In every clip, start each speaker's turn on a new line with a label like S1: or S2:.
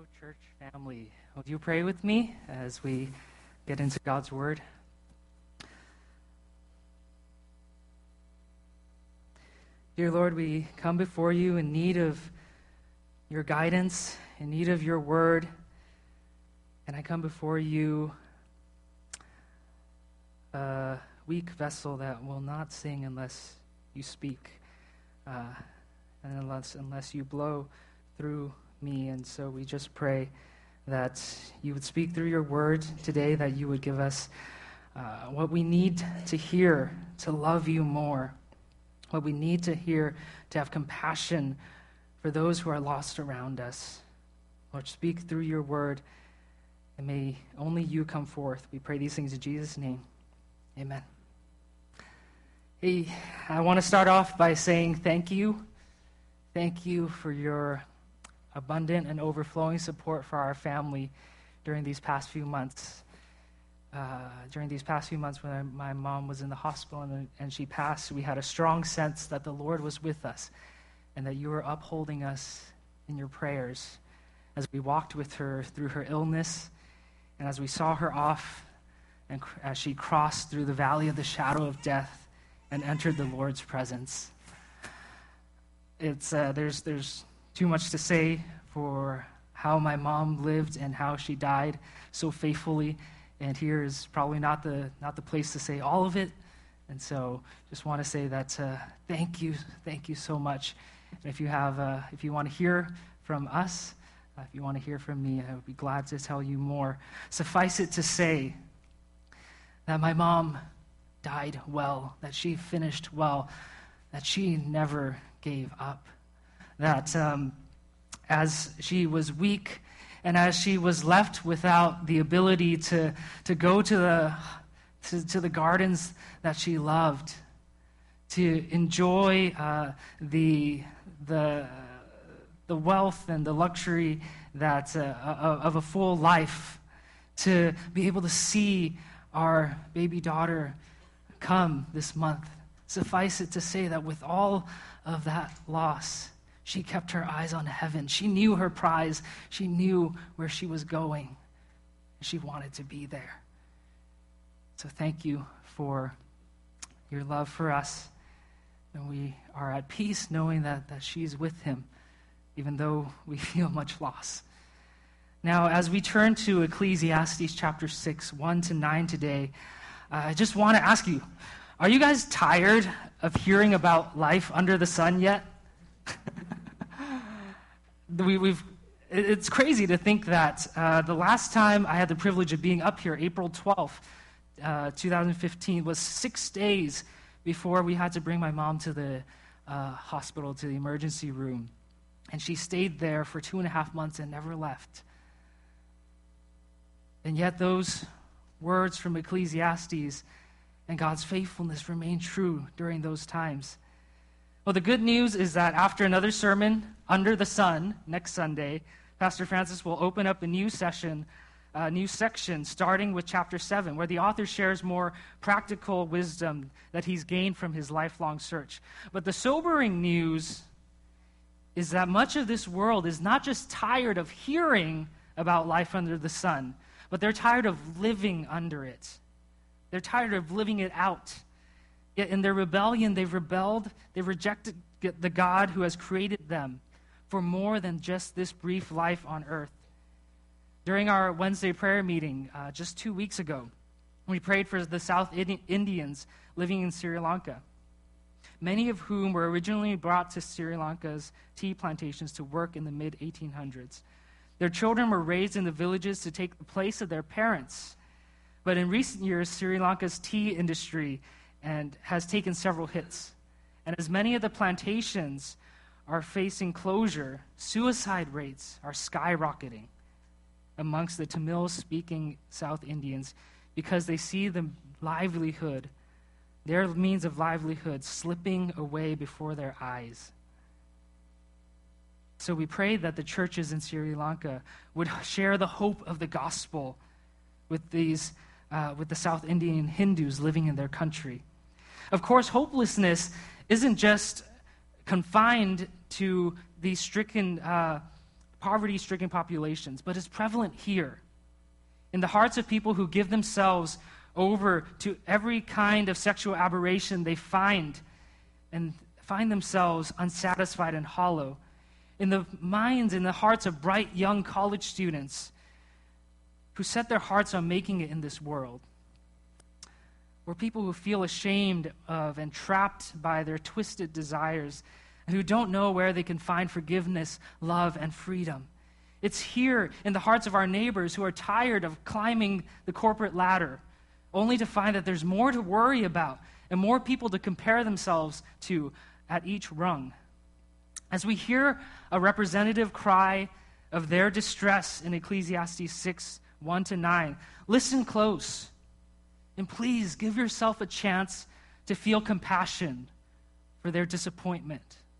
S1: church family. Would you pray with me as we get into God's Word? Dear Lord, we come before you in need of your guidance, in need of your Word, and I come before you a weak vessel that will not sing unless you speak, and unless you blow through me. And so we just pray that you would speak through your word today, that you would give us what we need to hear to love you more, what we need to hear to have compassion for those who are lost around us. Lord, speak through your word, and may only you come forth. We pray these things in Jesus' name. Amen. Hey, I want to start off by saying thank you. Thank you for your abundant and overflowing support for our family during these past few months. When my mom was in the hospital and she passed, we had a strong sense that the Lord was with us and that you were upholding us in your prayers as we walked with her through her illness and as we saw her off and as she crossed through the valley of the shadow of death and entered the Lord's presence. There's too much to say for how my mom lived and how she died so faithfully, and here is probably not the place to say all of it. And so, just want to say that thank you so much. And if you want to hear from us, if you want to hear from me, I would be glad to tell you more. Suffice it to say that my mom died well, that she finished well, that she never gave up, that as she was weak and as she was left without the ability to go to the gardens that she loved, to enjoy the wealth and the luxury that of a full life, to be able to see our baby daughter come this month. Suffice it to say that with all of that loss, she kept her eyes on heaven. She knew her prize. She knew where she was going. She wanted to be there. So thank you for your love for us. And we are at peace knowing that she's with him, even though we feel much loss. Now, as we turn to Ecclesiastes chapter 6, 1-9 today, I just want to ask you, are you guys tired of hearing about life under the sun yet? It's crazy to think that the last time I had the privilege of being up here, April 12th, 2015, was 6 days before we had to bring my mom to the hospital, to the emergency room. And she stayed there for 2.5 months and never left. And yet those words from Ecclesiastes and God's faithfulness remain true during those times. Well, the good news is that after another sermon under the sun next Sunday, Pastor Francis will open up a new section starting with chapter 7, where the author shares more practical wisdom that he's gained from his lifelong search. But the sobering news is that much of this world is not just tired of hearing about life under the sun, but they're tired of living under it. They're tired of living it out. Yet in their rebellion, they've rejected the God who has created them for more than just this brief life on earth. During our Wednesday prayer meeting just 2 weeks ago, we prayed for the South Indians living in Sri Lanka, many of whom were originally brought to Sri Lanka's tea plantations to work in the mid-1800s. Their children were raised in the villages to take the place of their parents. But in recent years, Sri Lanka's tea industry has taken several hits. And as many of the plantations are facing closure, suicide rates are skyrocketing amongst the Tamil-speaking South Indians because they see their means of livelihood slipping away before their eyes. So we pray that the churches in Sri Lanka would share the hope of the gospel with the South Indian Hindus living in their country. Of course, hopelessness isn't just confined to these stricken poverty-stricken populations, but is prevalent here in the hearts of people who give themselves over to every kind of sexual aberration they find and find themselves unsatisfied and hollow. In the minds and the hearts of bright young college students who set their hearts on making it in this world. Or people who feel ashamed of and trapped by their twisted desires and who don't know where they can find forgiveness, love, and freedom. It's here in the hearts of our neighbors who are tired of climbing the corporate ladder, only to find that there's more to worry about and more people to compare themselves to at each rung. As we hear a representative cry of their distress in Ecclesiastes 6, 1-9, listen close, and please give yourself a chance to feel compassion for their disappointment,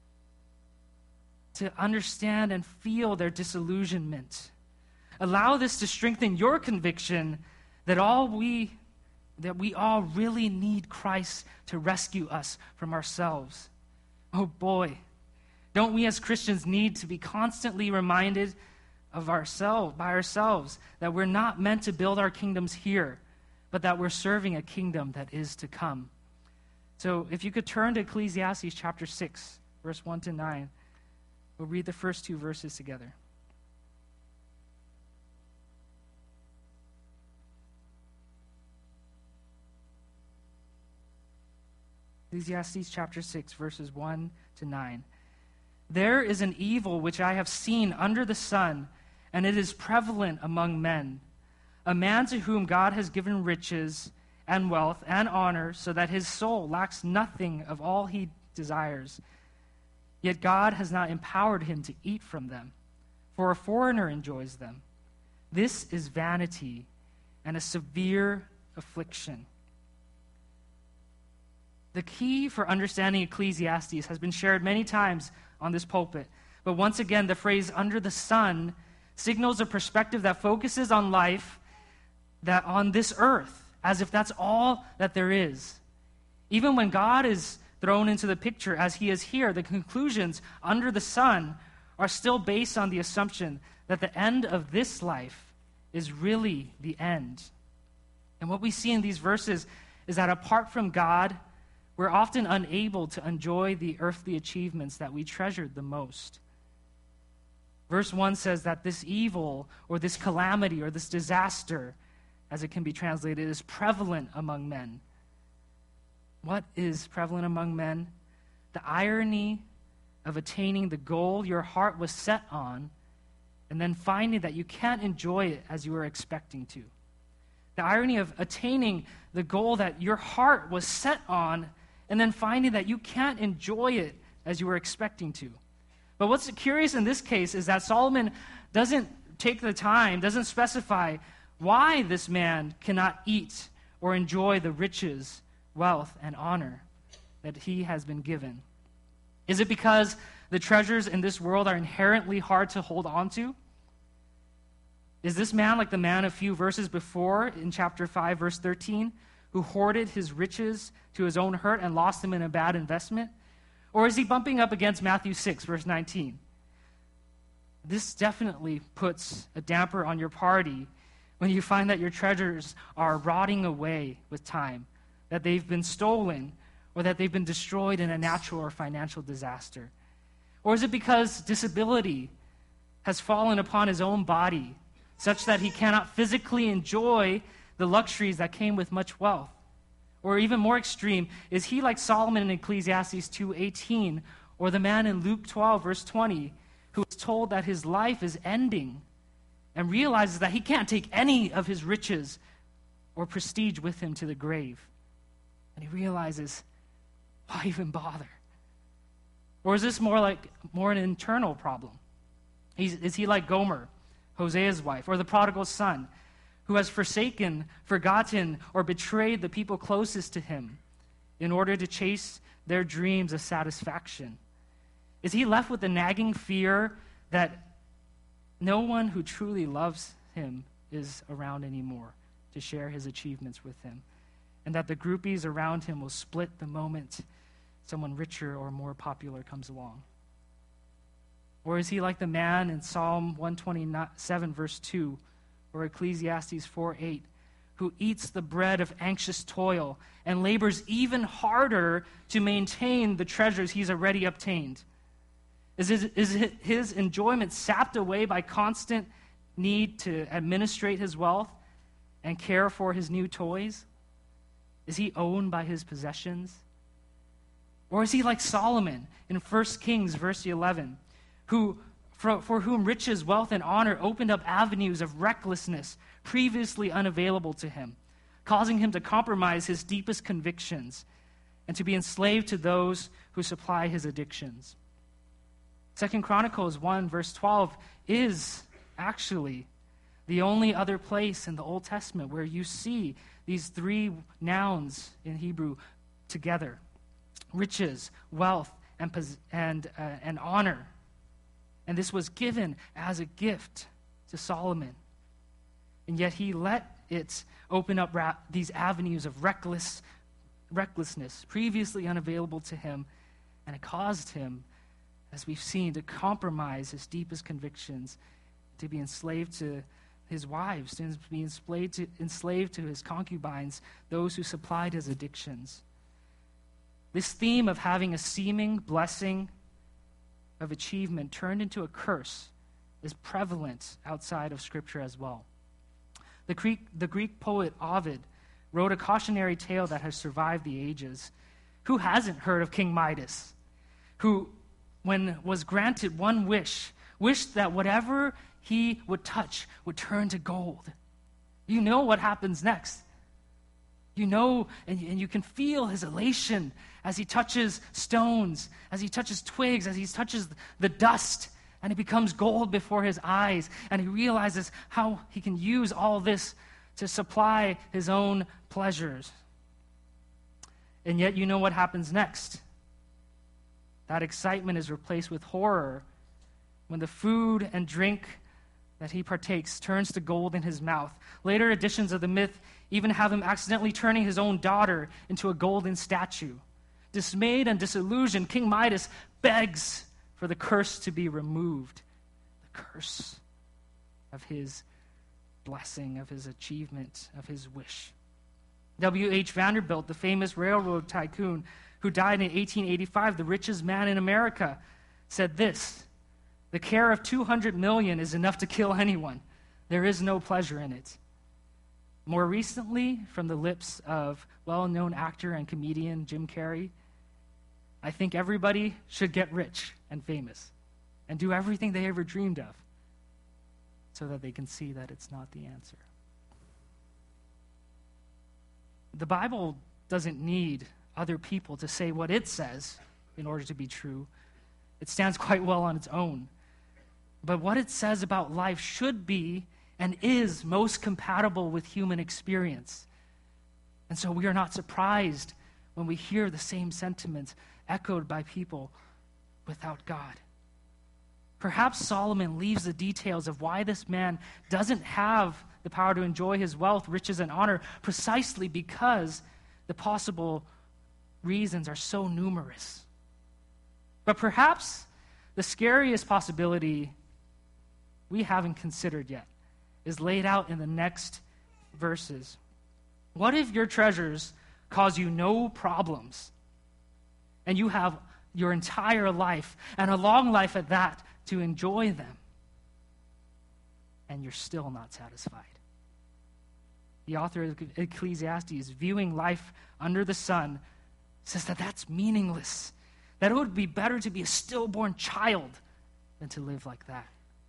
S1: to understand and feel their disillusionment. Allow this to strengthen your conviction that we all really need Christ to rescue us from ourselves. Oh boy, don't we as Christians need to be constantly reminded of ourselves that we're not meant to build our kingdoms here, but that we're serving a kingdom that is to come. So if you could turn to Ecclesiastes chapter 6, verse 1-9, we'll read the first two verses together. Ecclesiastes chapter 6, verses 1-9. There is an evil which I have seen under the sun, and it is prevalent among men. A man to whom God has given riches and wealth and honor, so that his soul lacks nothing of all he desires. Yet God has not empowered him to eat from them, for a foreigner enjoys them. This is vanity and a severe affliction. The key for understanding Ecclesiastes has been shared many times on this pulpit. But once again, the phrase under the sun signals a perspective that focuses on life that on this earth, as if that's all that there is. Even when God is thrown into the picture as he is here, the conclusions under the sun are still based on the assumption that the end of this life is really the end. And what we see in these verses is that apart from God, we're often unable to enjoy the earthly achievements that we treasured the most. Verse 1 says that this evil or this calamity or this disaster, as it can be translated, is prevalent among men. What is prevalent among men? The irony of attaining the goal your heart was set on and then finding that you can't enjoy it as you were expecting to. The irony of attaining the goal that your heart was set on and then finding that you can't enjoy it as you were expecting to. But what's curious in this case is that Solomon doesn't take the time, doesn't specify why this man cannot eat or enjoy the riches, wealth, and honor that he has been given. Is it because the treasures in this world are inherently hard to hold on to? Is this man like the man a few verses before in chapter 5, verse 13, who hoarded his riches to his own hurt and lost them in a bad investment? Or is he bumping up against Matthew 6, verse 19? This definitely puts a damper on your party when you find that your treasures are rotting away with time, that they've been stolen, or that they've been destroyed in a natural or financial disaster. Or is it because disability has fallen upon his own body, such that he cannot physically enjoy the luxuries that came with much wealth? Or even more extreme, is he like Solomon in Ecclesiastes 2:18, or the man in Luke 12, verse 20, who is told that his life is ending and realizes that he can't take any of his riches or prestige with him to the grave? And he realizes, why even bother? Or is this more an internal problem? Is he like Gomer, Hosea's wife, or the prodigal son, who has forgotten, or betrayed the people closest to him in order to chase their dreams of satisfaction? Is he left with the nagging fear that no one who truly loves him is around anymore to share his achievements with him, and that the groupies around him will split the moment someone richer or more popular comes along? Or is he like the man in Psalm 127, verse 2, or Ecclesiastes 4:8, who eats the bread of anxious toil and labors even harder to maintain the treasures he's already obtained? Is his enjoyment sapped away by constant need to administrate his wealth and care for his new toys? Is he owned by his possessions? Or is he like Solomon in 1 Kings, verse 11, for whom riches, wealth, and honor opened up avenues of recklessness previously unavailable to him, causing him to compromise his deepest convictions and to be enslaved to those who supply his addictions? 2 Chronicles 1, verse 12 is actually the only other place in the Old Testament where you see these three nouns in Hebrew together: riches, wealth, and honor. And this was given as a gift to Solomon. And yet he let it open up these avenues of recklessness previously unavailable to him, and it caused him, as we've seen, to compromise his deepest convictions, to be enslaved to his wives, to be enslaved to his concubines, those who supplied his addictions. This theme of having a seeming blessing of achievement turned into a curse is prevalent outside of Scripture as well. The Greek poet Ovid wrote a cautionary tale that has survived the ages. Who hasn't heard of King Midas, who, when was granted one wish, wished that whatever he would touch would turn to gold? You know what happens next. You know, and you can feel his elation as he touches stones, as he touches twigs, as he touches the dust, and it becomes gold before his eyes, and he realizes how he can use all this to supply his own pleasures. And yet you know what happens next. That excitement is replaced with horror when the food and drink that he partakes turns to gold in his mouth. Later editions of the myth even have him accidentally turning his own daughter into a golden statue. Dismayed and disillusioned, King Midas begs for the curse to be removed. The curse of his blessing, of his achievement, of his wish. W.H. Vanderbilt, the famous railroad tycoon who died in 1885, the richest man in America, said this: "The care of 200 million is enough to kill anyone. There is no pleasure in it." More recently, from the lips of well-known actor and comedian Jim Carrey, "I think everybody should get rich and famous and do everything they ever dreamed of so that they can see that it's not the answer." The Bible doesn't need other people to say what it says in order to be true. It stands quite well on its own. But what it says about life should be and is most compatible with human experience. And so we are not surprised when we hear the same sentiments echoed by people without God. Perhaps Solomon leaves the details of why this man doesn't have the power to enjoy his wealth, riches, and honor precisely because the possible reasons are so numerous. But perhaps the scariest possibility we haven't considered yet is laid out in the next verses. What if your treasures cause you no problems, and you have your entire life, and a long life at that, to enjoy them, and you're still not satisfied? The author of Ecclesiastes, viewing life under the sun, says that that's meaningless, that it would be better to be a stillborn child than to live like that.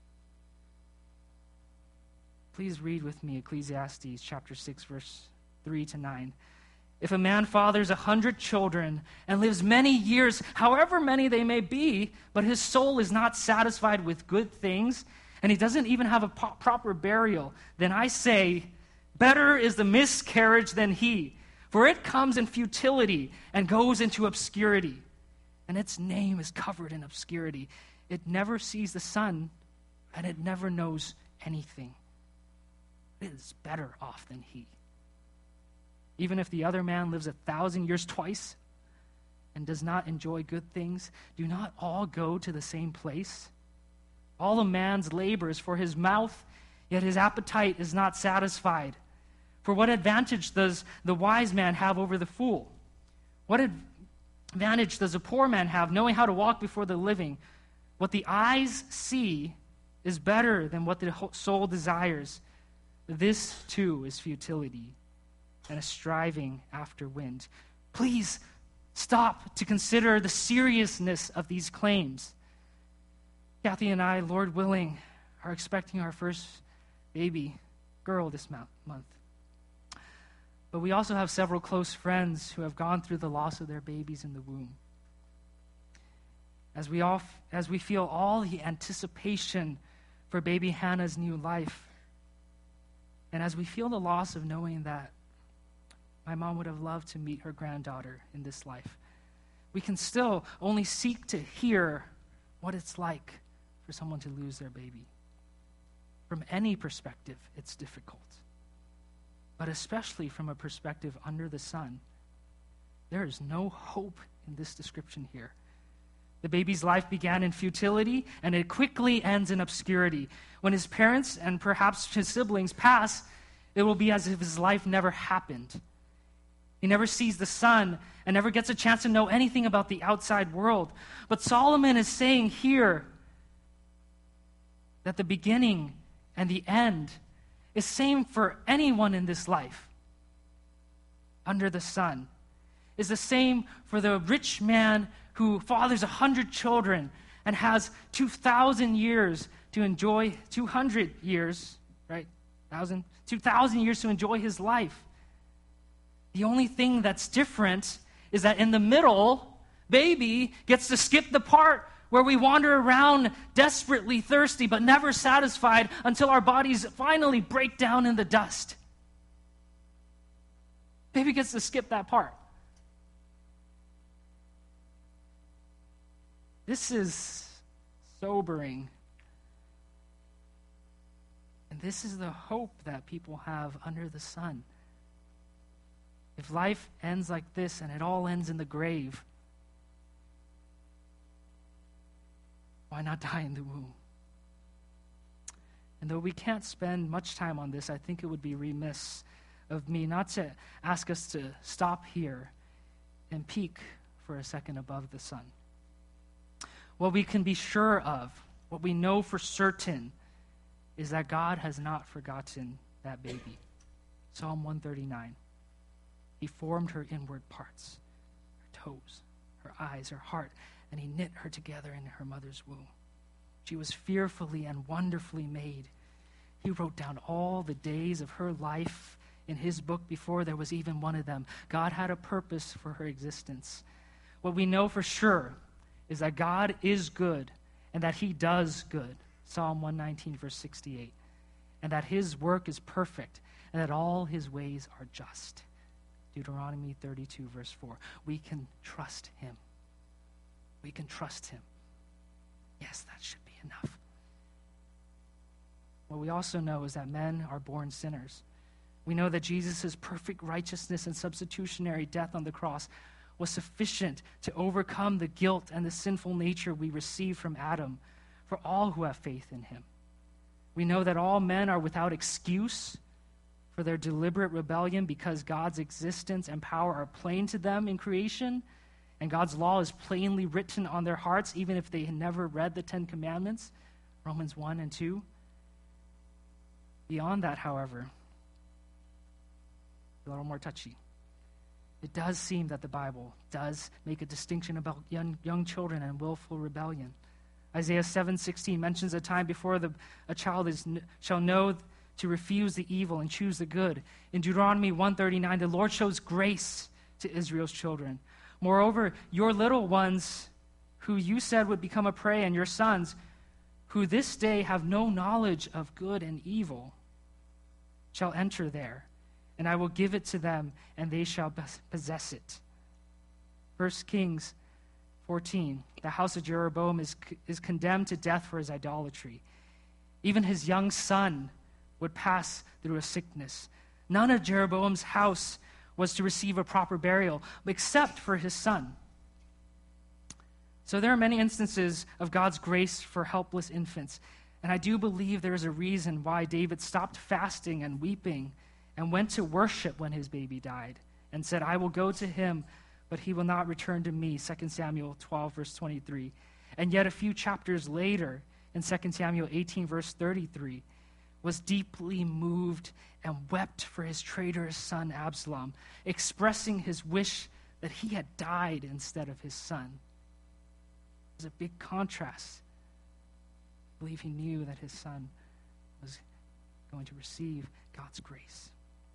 S1: Please read with me Ecclesiastes chapter 6, verse 3-9. "If a man fathers 100 children and lives many years, however many they may be, but his soul is not satisfied with good things, and he doesn't even have a proper burial, then I say, better is the miscarriage than he, for it comes in futility and goes into obscurity, and its name is covered in obscurity. It never sees the sun, and it never knows anything. It is better off than he. Even if the other man lives 1,000 years twice and does not enjoy good things, do not all go to the same place? All a man's labor is for his mouth, yet his appetite is not satisfied. For what advantage does the wise man have over the fool? What advantage does a poor man have, knowing how to walk before the living? What the eyes see is better than what the soul desires. This, too, is futility and a striving after wind. Please stop to consider the seriousness of these claims. Kathy and I, Lord willing, are expecting our first baby girl this month. But we also have several close friends who have gone through the loss of their babies in the womb. As we feel all the anticipation for baby Hannah's new life, and as we feel the loss of knowing that my mom would have loved to meet her granddaughter in this life, we can still only seek to hear what it's like for someone to lose their baby. From any perspective, it's difficult. But especially from a perspective under the sun, there is no hope in this description here. The baby's life began in futility, and it quickly ends in obscurity. When his parents and perhaps his siblings pass, it will be as if his life never happened. He never sees the sun and never gets a chance to know anything about the outside world. But Solomon is saying here that the beginning and the end is same for anyone in this life under the sun. Is the same for the rich man who fathers 100 children and has 2,000 years to enjoy, 200 years, right? 2,000 years to enjoy his life. The only thing that's different is that in the middle, baby gets to skip the part where we wander around desperately thirsty but never satisfied until our bodies finally break down in the dust. Baby gets to skip that part. This is sobering. And this is the hope that people have under the sun. If life ends like this and it all ends in the grave, why not die in the womb? And though we can't spend much time on this, I think it would be remiss of me not to ask us to stop here and peek for a second above the sun. What we can be sure of, what we know for certain, is that God has not forgotten that baby. Psalm 139. He formed her inward parts, her toes, her eyes, her heart, and he knit her together in her mother's womb. She was fearfully and wonderfully made. He wrote down all the days of her life in his book before there was even one of them. God had a purpose for her existence. What we know for sure is that God is good and that he does good. Psalm 119, verse 68. And that his work is perfect and that all his ways are just. Deuteronomy 32, verse 4. We can trust him. We can trust him. Yes, that should be enough. What we also know is that men are born sinners. We know that Jesus' perfect righteousness and substitutionary death on the cross was sufficient to overcome the guilt and the sinful nature we receive from Adam for all who have faith in him. We know that all men are without excuse for their deliberate rebellion because God's existence and power are plain to them in creation, and God's law is plainly written on their hearts, even if they had never read the Ten Commandments, Romans 1 and 2. Beyond that, however, a little more touchy. It does seem that the Bible does make a distinction about young children and willful rebellion. Isaiah 7:16 mentions a time before a child shall know to refuse the evil and choose the good. In Deuteronomy 1:39, the Lord shows grace to Israel's children. Moreover, your little ones, who you said would become a prey, and your sons, who this day have no knowledge of good and evil, shall enter there, and I will give it to them, and they shall possess it. 1 Kings 14, the house of Jeroboam is condemned to death for his idolatry. Even his young son would pass through a sickness. None of Jeroboam's house was to receive a proper burial, except for his son. So there are many instances of God's grace for helpless infants. And I do believe there is a reason why David stopped fasting and weeping and went to worship when his baby died and said, I will go to him, but he will not return to me, 2 Samuel 12, verse 23. And yet a few chapters later, in 2 Samuel 18, verse 33, was deeply moved and wept for his traitorous son Absalom, expressing his wish that he had died instead of his son. It was a big contrast. I believe he knew that his son was going to receive God's grace.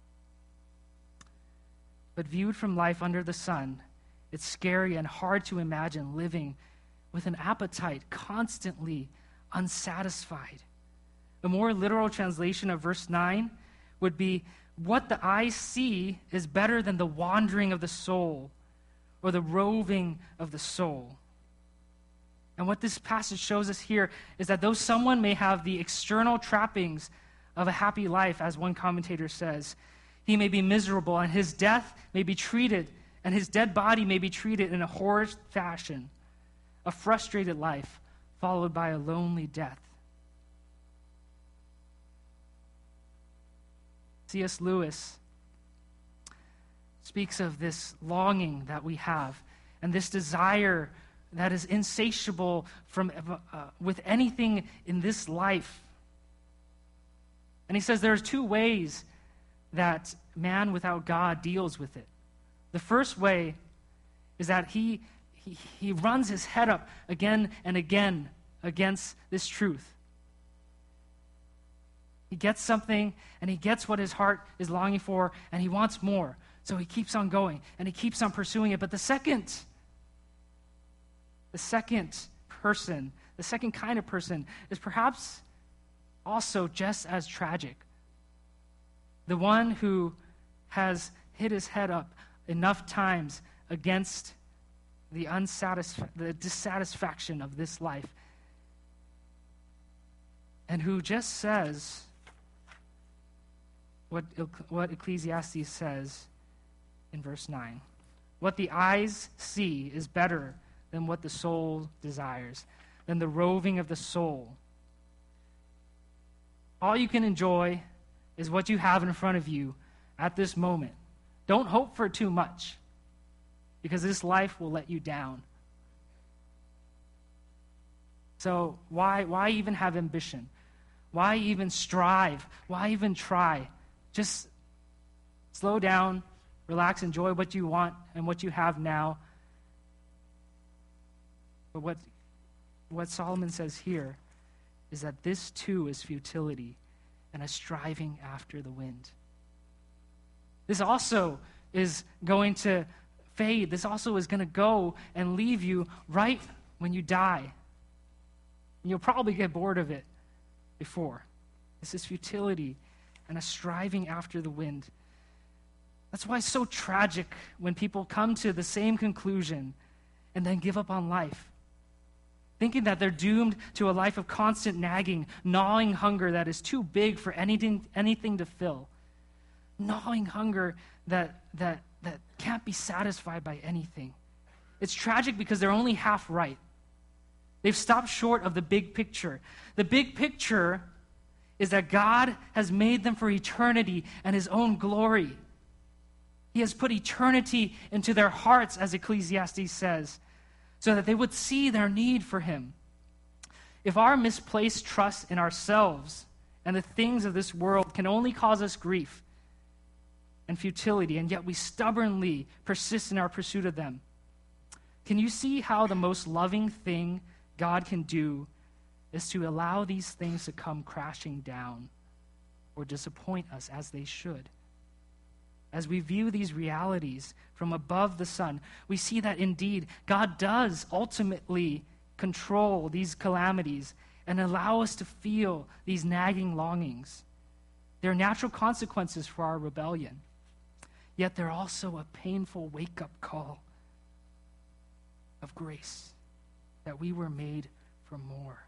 S1: But viewed from life under the sun, it's scary and hard to imagine living with an appetite constantly unsatisfied. A more literal translation of verse 9 would be, what the eyes see is better than the wandering of the soul or the roving of the soul. And what this passage shows us here is that though someone may have the external trappings of a happy life, as one commentator says, he may be miserable, and his death may be treated, and his dead body may be treated in a horrid fashion, a frustrated life followed by a lonely death. C.S. Lewis speaks of this longing that we have and this desire that is insatiable with anything in this life. And he says there's two ways that man without God deals with it. The first way is that he runs his head up again and again against this truth. He gets something, and he gets what his heart is longing for, and he wants more. So he keeps on going, and he keeps on pursuing it. But the second person, the second kind of person, is perhaps also just as tragic. The one who has hit his head up enough times against the dissatisfaction of this life, and who just says what Ecclesiastes says in verse 9. What the eyes see is better than what the soul desires, than the roving of the soul. All you can enjoy is what you have in front of you at this moment. Don't hope for too much, because this life will let you down. So why even have ambition? Why even strive? Why even try? Just slow down, relax, enjoy what you want and what you have now. But what Solomon says here is that this too is futility and a striving after the wind. This also is going to fade. This also is going to go and leave you right when you die. And you'll probably get bored of it before. This is futility and a striving after the wind. That's why it's so tragic when people come to the same conclusion and then give up on life, thinking that they're doomed to a life of constant nagging, gnawing hunger that is too big for anything to fill. Gnawing hunger that can't be satisfied by anything. It's tragic because they're only half right. They've stopped short of the big picture. The big picture is that God has made them for eternity and his own glory. He has put eternity into their hearts, as Ecclesiastes says, so that they would see their need for him. If our misplaced trust in ourselves and the things of this world can only cause us grief and futility, and yet we stubbornly persist in our pursuit of them, can you see how the most loving thing God can do is to allow these things to come crashing down or disappoint us as they should? As we view these realities from above the sun, we see that indeed God does ultimately control these calamities and allow us to feel these nagging longings. They're natural consequences for our rebellion, yet they're also a painful wake-up call of grace, that we were made for more.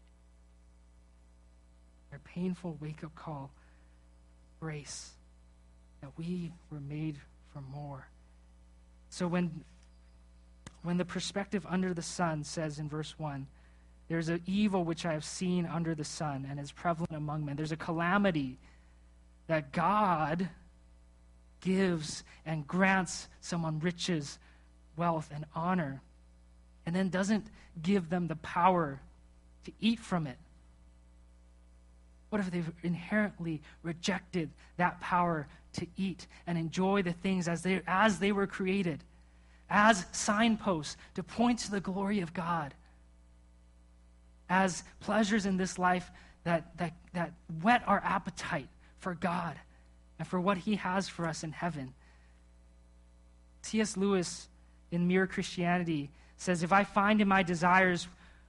S1: A painful wake-up call, grace, that we were made for more. So when when the perspective under the sun says in verse 1, there's an evil which I have seen under the sun and is prevalent among men. There's a calamity that God gives and grants someone riches, wealth, and honor, and then doesn't give them the power to eat from it. What if they've inherently rejected that power to eat and enjoy the things as they were created, as signposts to point to the glory of God, as pleasures in this life that whet our appetite for God and for what he has for us in heaven? C.S. Lewis in Mere Christianity says, if I find in my desires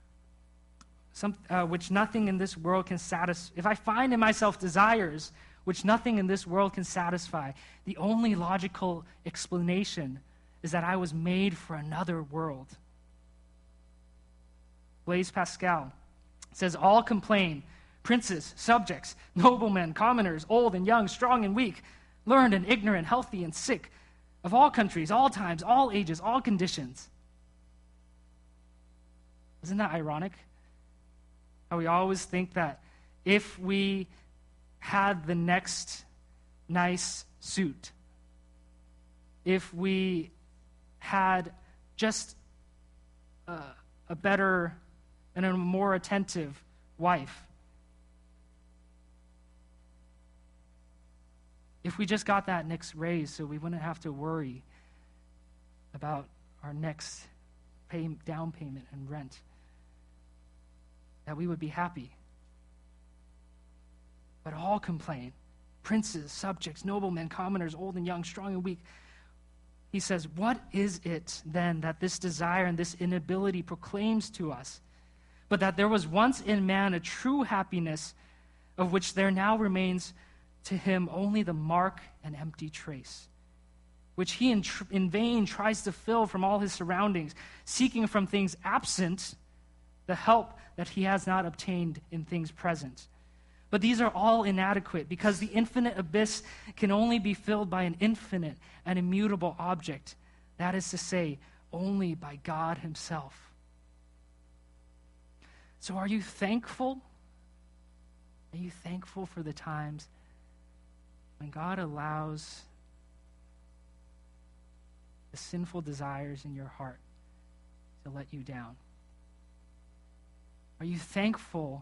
S1: which nothing in this world can satisfy, if I find in myself desires which nothing in this world can satisfy, the only logical explanation is that I was made for another world. Blaise Pascal says, all complain, princes, subjects, noblemen, commoners, old and young, strong and weak, learned and ignorant, healthy and sick, of all countries, all times, all ages, all conditions. Isn't that ironic? How we always think that if we had the next nice suit, if we had just a better and a more attentive wife, if we just got that next raise so we wouldn't have to worry about our next down payment and rent, that we would be happy. But all complain, princes, subjects, noblemen, commoners, old and young, strong and weak. He says, what is it then that this desire and this inability proclaims to us? But that there was once in man a true happiness, of which there now remains to him only the mark and empty trace, which he in vain tries to fill from all his surroundings, seeking from things absent the help that he has not obtained in things present. But these are all inadequate, because the infinite abyss can only be filled by an infinite and immutable object, that is to say, only by God himself. So are you thankful? Are you thankful for the times when God allows the sinful desires in your heart to let you down? Are you thankful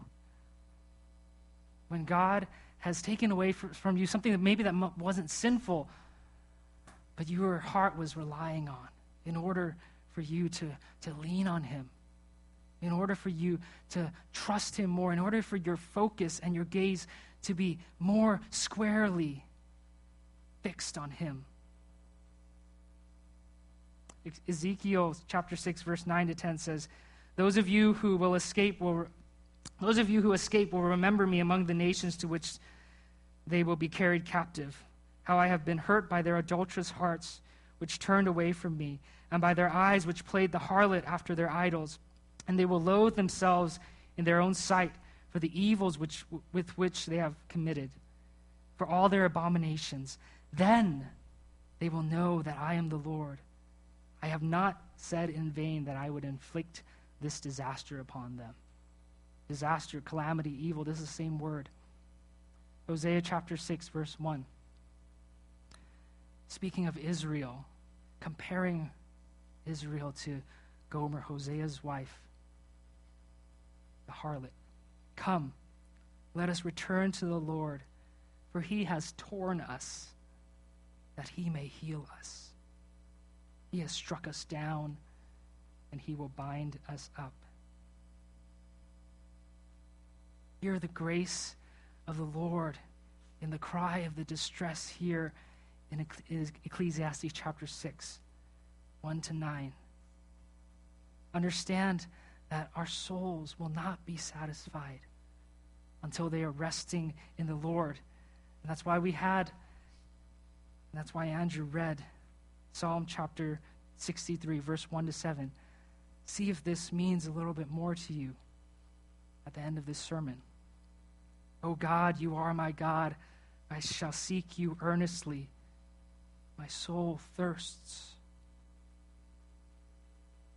S1: when God has taken away from you something that maybe that wasn't sinful, but your heart was relying on in order for you to lean on him, in order for you to trust him more, in order for your focus and your gaze to be more squarely fixed on him? Ezekiel chapter 6, verse 9 to 10 says, Those of you who escape will remember me among the nations to which they will be carried captive, how I have been hurt by their adulterous hearts, which turned away from me, and by their eyes which played the harlot after their idols. And they will loathe themselves in their own sight for the evils with which they have committed, for all their abominations. Then they will know that I am the Lord. I have not said in vain that I would inflict this disaster upon them. Disaster, calamity, evil, this is the same word. Hosea chapter 6, verse 1. Speaking of Israel, comparing Israel to Gomer, Hosea's wife, the harlot. Come, let us return to the Lord, for he has torn us, that he may heal us. He has struck us down, and he will bind us up. Hear the grace of the Lord in the cry of the distress here in Ecclesiastes chapter 6, 1 to 9. Understand that our souls will not be satisfied until they are resting in the Lord. And that's why Andrew read Psalm chapter 63, verse 1 to 7. See if this means a little bit more to you at the end of this sermon. O God, you are my God. I shall seek you earnestly. My soul thirsts.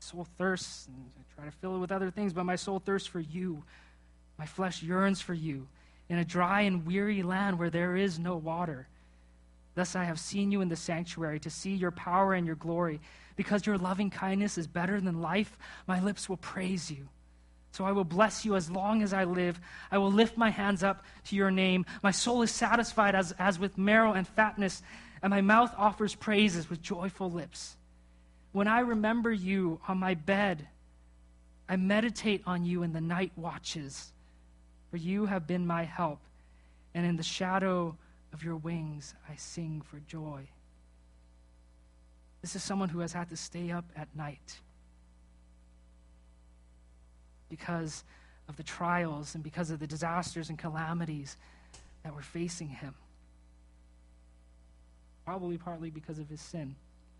S1: soul thirsts, and I try to fill it with other things, but my soul thirsts for you. My flesh yearns for you in a dry and weary land where there is no water. Thus I have seen you in the sanctuary to see your power and your glory. Because your loving kindness is better than life, my lips will praise you. So I will bless you as long as I live. I will lift my hands up to your name. My soul is satisfied as with marrow and fatness, and my mouth offers praises with joyful lips. When I remember you on my bed, I meditate on you in the night watches, for you have been my help, and in the shadow of your wings I sing for joy. This is someone who has had to stay up at night because of the trials and because of the disasters and calamities that were facing him. Probably partly because of his sin.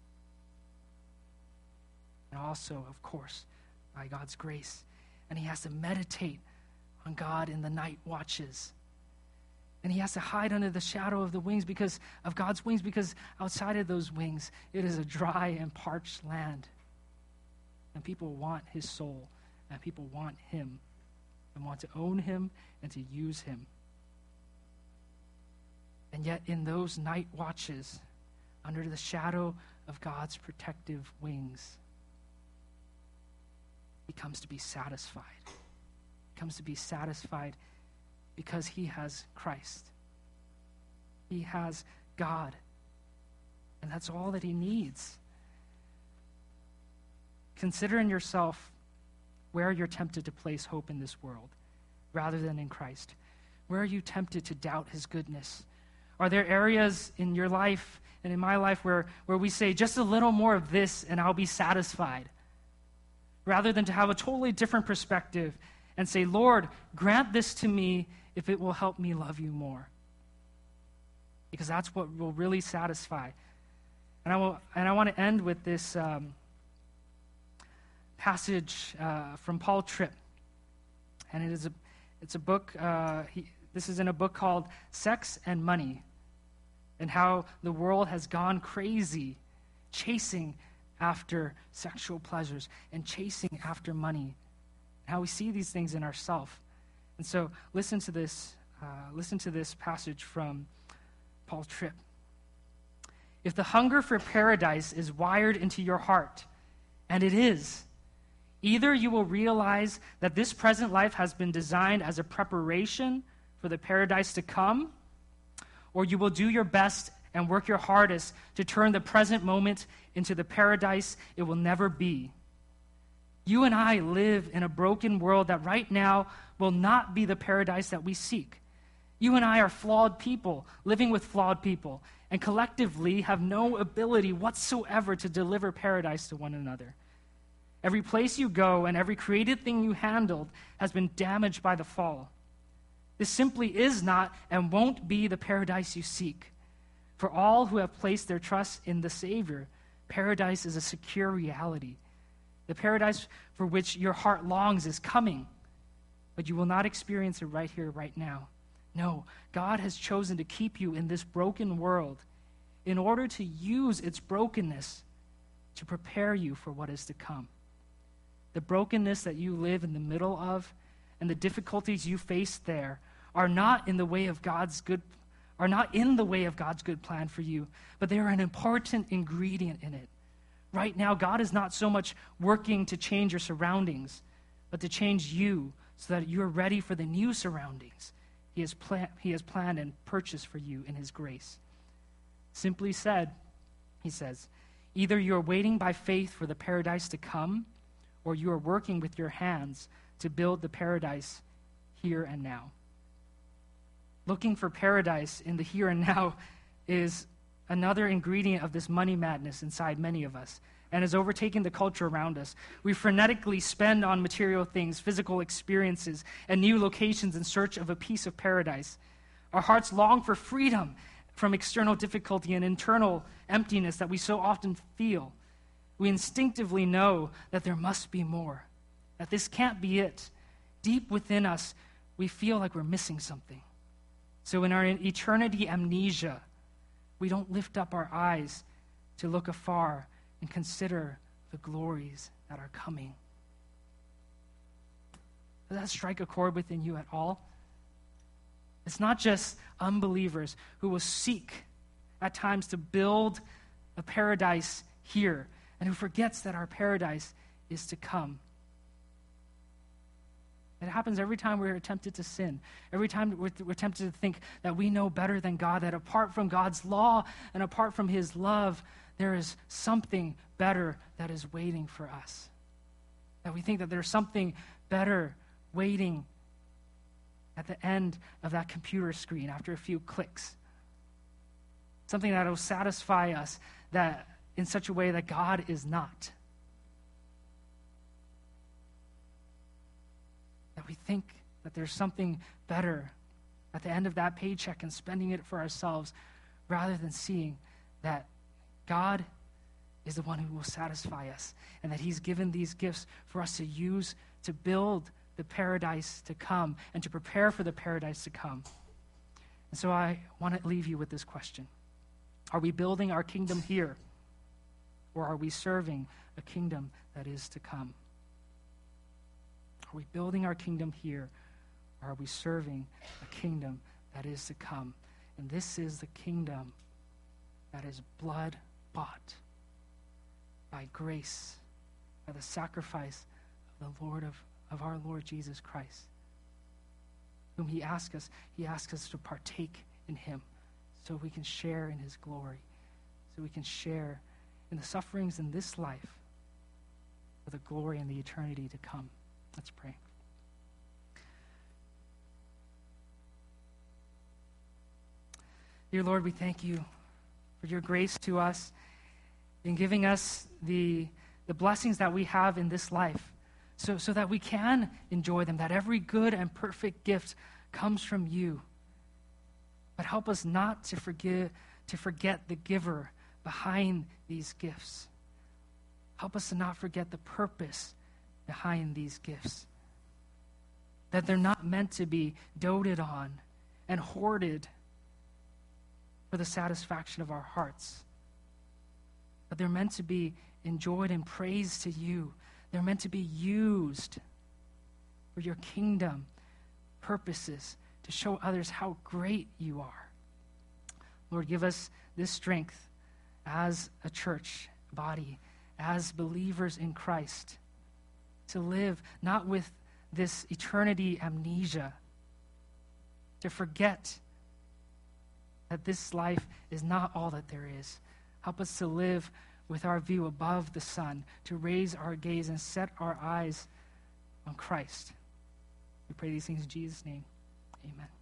S1: And also, of course, by God's grace. And he has to meditate on God in the night watches. And he has to hide under the shadow of the wings because of God's wings, because outside of those wings, it is a dry and parched land. And people want his soul, and people want him, and want to own him and to use him. And yet in those night watches, under the shadow of God's protective wings, he comes to be satisfied. He comes to be satisfied because he has Christ. He has God. And that's all that he needs. Consider in yourself where you're tempted to place hope in this world rather than in Christ. Where are you tempted to doubt his goodness? Are there areas in your life and in my life where we say, just a little more of this and I'll be satisfied? Rather than to have a totally different perspective and say, Lord, grant this to me if it will help me love you more. Because that's what will really satisfy. And I want to end with this passage from Paul Tripp. And it's a book, this is in a book called Sex and Money, and how the world has gone crazy chasing after sexual pleasures and chasing after money, and how we see these things in ourselves. And so listen to this passage from Paul Tripp. If the hunger for paradise is wired into your heart, and it is, either you will realize that this present life has been designed as a preparation for the paradise to come, or you will do your best and work your hardest to turn the present moment into the paradise it will never be. You and I live in a broken world that right now will not be the paradise that we seek. You and I are flawed people, living with flawed people, and collectively have no ability whatsoever to deliver paradise to one another. Every place you go and every created thing you handled has been damaged by the fall. This simply is not and won't be the paradise you seek. For all who have placed their trust in the Savior, paradise is a secure reality. The paradise for which your heart longs is coming, but you will not experience it right here, right now. No, God has chosen to keep you in this broken world in order to use its brokenness to prepare you for what is to come. The brokenness that you live in the middle of and the difficulties you face there are not in the way of God's good plan for you, but they are an important ingredient in it. Right now, God is not so much working to change your surroundings, but to change you so that you are ready for the new surroundings He has planned and purchased for you in His grace. Simply said, he says, either you are waiting by faith for the paradise to come, or you are working with your hands to build the paradise here and now. Looking for paradise in the here and now is another ingredient of this money madness inside many of us and is overtaking the culture around us. We frenetically spend on material things, physical experiences, and new locations in search of a piece of paradise. Our hearts long for freedom from external difficulty and internal emptiness that we so often feel. We instinctively know that there must be more, that this can't be it. Deep within us, we feel like we're missing something. So in our eternity amnesia, we don't lift up our eyes to look afar and consider the glories that are coming. Does that strike a chord within you at all? It's not just unbelievers who will seek at times to build a paradise here and who forgets that our paradise is to come. It happens every time we're tempted to sin. Every time we're tempted to think that we know better than God, that apart from God's law and apart from his love, there is something better that is waiting for us. That we think that there's something better waiting at the end of that computer screen after a few clicks. Something that will satisfy us that in such a way that God is not. That we think that there's something better at the end of that paycheck and spending it for ourselves rather than seeing that God is the one who will satisfy us and that he's given these gifts for us to use to build the paradise to come and to prepare for the paradise to come. And so I want to leave you with this question. Are we building our kingdom here, or are we serving a kingdom that is to come? Are we building our kingdom here, or are we serving a kingdom that is to come? And this is the kingdom that is blood bought by grace, by the sacrifice of our Lord Jesus Christ, whom he asks us to partake in him so we can share in his glory, so we can share in the sufferings in this life for the glory and the eternity to come. Let's pray. Dear Lord, we thank you for your grace to us in giving us the blessings that we have in this life so that we can enjoy them, that every good and perfect gift comes from you. But help us not to forget the giver behind these gifts. Help us to not forget the purpose behind these gifts. That they're not meant to be doted on and hoarded for the satisfaction of our hearts. But they're meant to be enjoyed and praised to you. They're meant to be used for your kingdom purposes to show others how great you are. Lord, give us this strength as a church body, as believers in Christ, to live not with this eternity amnesia, to forget that this life is not all that there is. Help us to live with our view above the sun, to raise our gaze and set our eyes on Christ. We pray these things in Jesus' name. Amen.